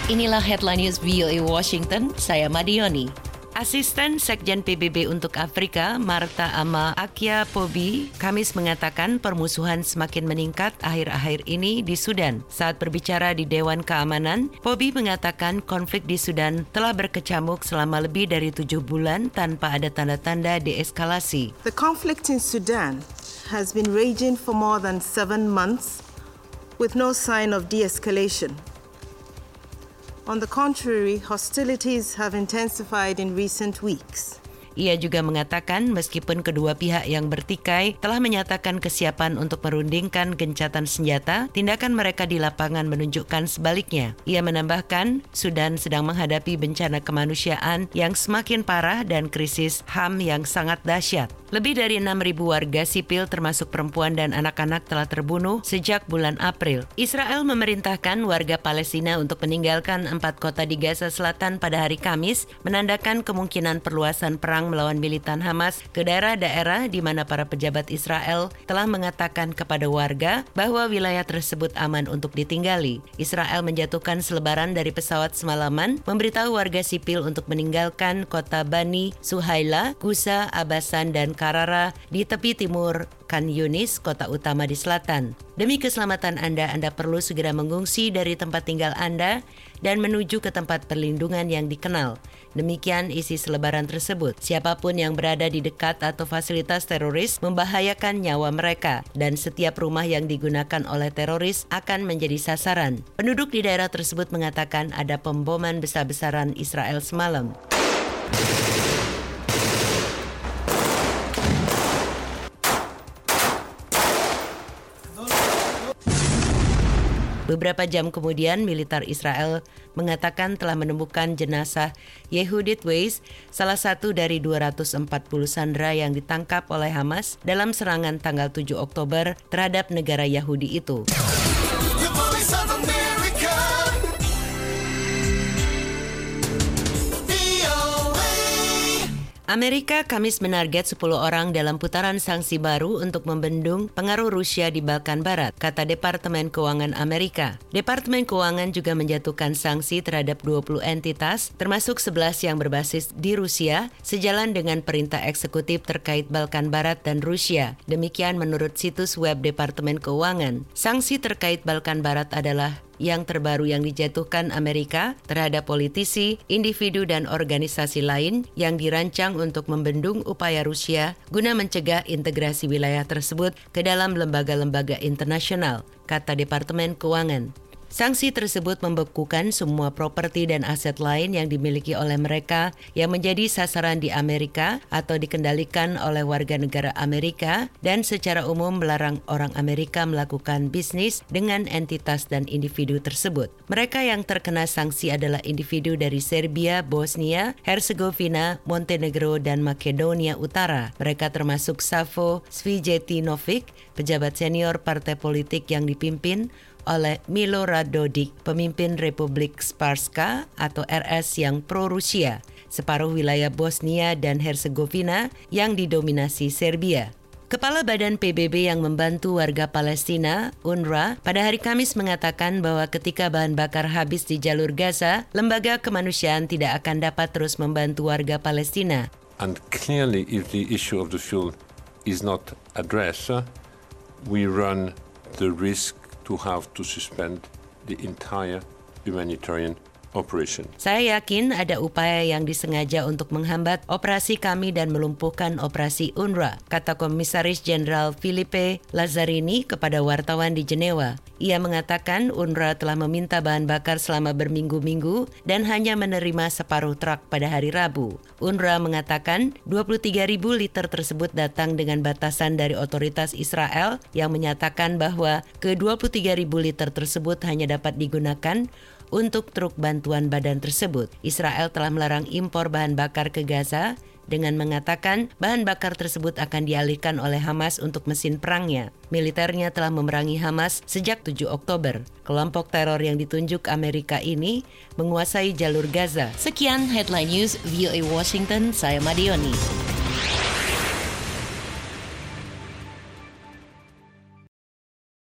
Inilah Headline News VOA Washington, saya Madioni. Asisten Sekjen PBB untuk Afrika, Martha Ama Akia-Pobi, Kamis mengatakan permusuhan semakin meningkat akhir-akhir ini di Sudan. Saat berbicara di Dewan Keamanan, Pobi mengatakan konflik di Sudan telah berkecamuk selama lebih dari 7 bulan tanpa ada tanda-tanda deeskalasi. The conflict in Sudan has been raging for more than 7 months with no sign of de-escalation. On the contrary, hostilities have intensified in recent weeks. Ia juga mengatakan meskipun kedua pihak yang bertikai telah menyatakan kesiapan untuk merundingkan gencatan senjata, tindakan mereka di lapangan menunjukkan sebaliknya. Ia menambahkan, Sudan sedang menghadapi bencana kemanusiaan yang semakin parah dan krisis HAM yang sangat dahsyat. Lebih dari 6.000 warga sipil termasuk perempuan dan anak-anak telah terbunuh sejak bulan April. Israel memerintahkan warga Palestina untuk meninggalkan 4 kota di Gaza Selatan pada hari Kamis, menandakan kemungkinan perluasan perang melawan militan Hamas ke daerah-daerah di mana para pejabat Israel telah mengatakan kepada warga bahwa wilayah tersebut aman untuk ditinggali. Israel menjatuhkan selebaran dari pesawat semalaman, memberitahu warga sipil untuk meninggalkan kota Bani Suhaila, Gusa, Abasan, dan Karara di tepi timur Khan Yunis, kota utama di selatan. Demi keselamatan Anda perlu segera mengungsi dari tempat tinggal Anda dan menuju ke tempat perlindungan yang dikenal. Demikian isi selebaran tersebut. Siapapun yang berada di dekat atau fasilitas teroris membahayakan nyawa mereka dan setiap rumah yang digunakan oleh teroris akan menjadi sasaran. Penduduk di daerah tersebut mengatakan ada pemboman besar-besaran Israel semalam. Beberapa jam kemudian, militer Israel mengatakan telah menemukan jenazah Yehudit Weiss, salah satu dari 240 sandera yang ditangkap oleh Hamas dalam serangan tanggal 7 Oktober terhadap negara Yahudi itu. Amerika Kamis menarget 10 orang dalam putaran sanksi baru untuk membendung pengaruh Rusia di Balkan Barat, kata Departemen Keuangan Amerika. Departemen Keuangan juga menjatuhkan sanksi terhadap 20 entitas, termasuk 11 yang berbasis di Rusia, sejalan dengan perintah eksekutif terkait Balkan Barat dan Rusia. Demikian menurut situs web Departemen Keuangan. Sanksi terkait Balkan Barat adalah yang terbaru yang dijatuhkan Amerika terhadap politisi, individu dan organisasi lain yang dirancang untuk membendung upaya Rusia guna mencegah integrasi wilayah tersebut ke dalam lembaga-lembaga internasional, kata Departemen Keuangan. Sanksi tersebut membekukan semua properti dan aset lain yang dimiliki oleh mereka yang menjadi sasaran di Amerika atau dikendalikan oleh warga negara Amerika dan secara umum melarang orang Amerika melakukan bisnis dengan entitas dan individu tersebut. Mereka yang terkena sanksi adalah individu dari Serbia, Bosnia, Herzegovina, Montenegro, dan Makedonia Utara. Mereka termasuk Savo Svijetinovic, pejabat senior partai politik yang dipimpin oleh Milo Radojic, pemimpin Republik Srpska atau RS yang pro-Rusia, separuh wilayah Bosnia dan Herzegovina yang didominasi Serbia. Kepala Badan PBB yang membantu warga Palestina, UNRWA, pada hari Kamis mengatakan bahwa ketika bahan bakar habis di jalur Gaza, lembaga kemanusiaan tidak akan dapat terus membantu warga Palestina. And clearly, if the issue of the fuel is not addressed, we run the risk to have to suspend the entire humanitarian operation. Saya yakin ada upaya yang disengaja untuk menghambat operasi kami dan melumpuhkan operasi UNRWA, kata Komisaris Jenderal Filipe Lazzarini kepada wartawan di Jenewa. Ia mengatakan UNRWA telah meminta bahan bakar selama berminggu-minggu dan hanya menerima separuh truk pada hari Rabu. UNRWA mengatakan 23.000 liter tersebut datang dengan batasan dari otoritas Israel yang menyatakan bahwa ke-23.000 liter tersebut hanya dapat digunakan untuk truk bantuan badan tersebut. Israel telah melarang impor bahan bakar ke Gaza dengan mengatakan bahan bakar tersebut akan dialihkan oleh Hamas untuk mesin perangnya. Militernya telah memerangi Hamas sejak 7 Oktober. Kelompok teror yang ditunjuk Amerika ini menguasai jalur Gaza. Sekian Headline News VOA Washington, saya Madioni.